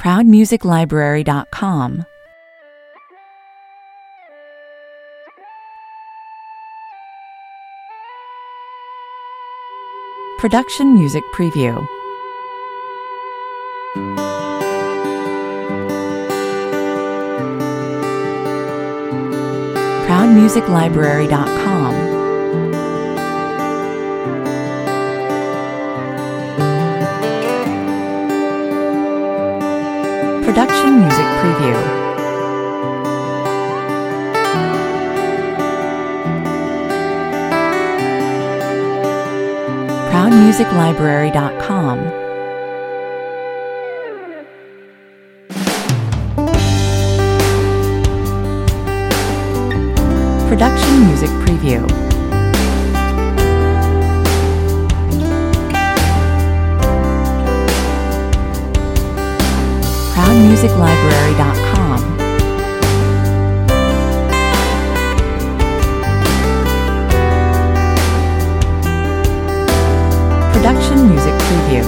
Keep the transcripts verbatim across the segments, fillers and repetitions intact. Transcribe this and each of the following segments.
proud music library dot com. Production Music Preview. proud music library dot com. Production Music Preview. proud music library dot com. Production Music Preview. proud music library dot com. Production Music Preview.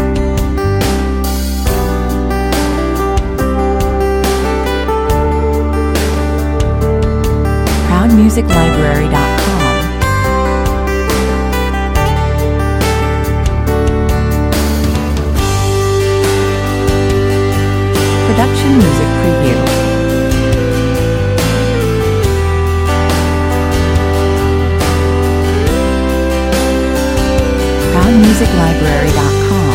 proud music library dot com. Production Music Preview. proud music library dot com.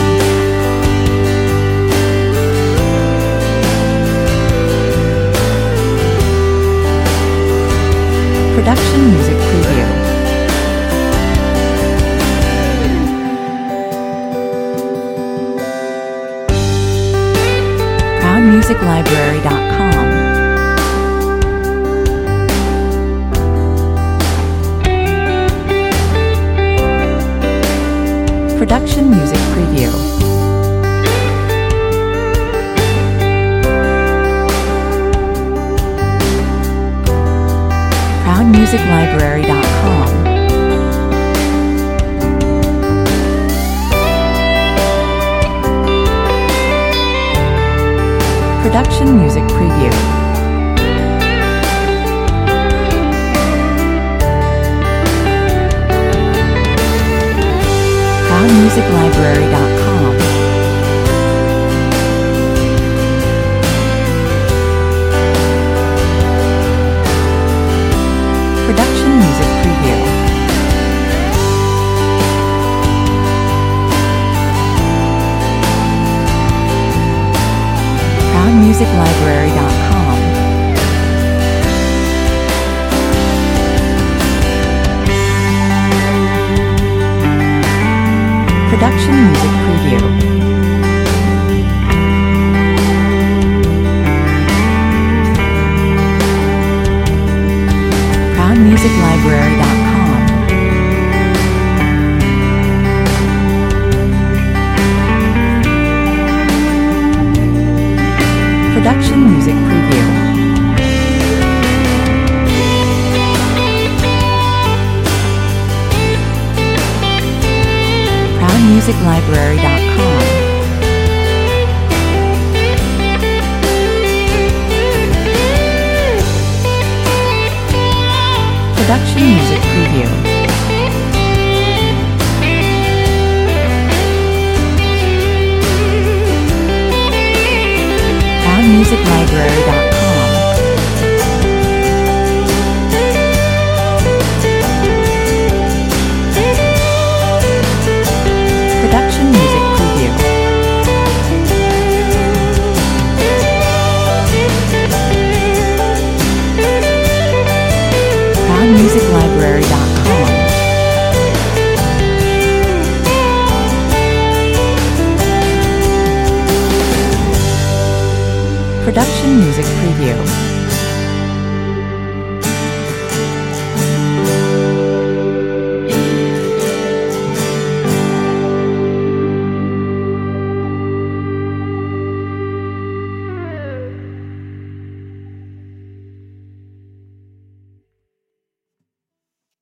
Production Music Preview. proud music library dot com. Production Music Preview. proud music library dot com. Production Music Preview. proud music library dot com. Production Music Preview. proud music library dot com. Production Music Preview. proud music library dot com. Production Music Preview. proud music library dot com. Production Music Preview. proud music library dot com. Production Music Preview. proud music library dot com. Production Music Preview.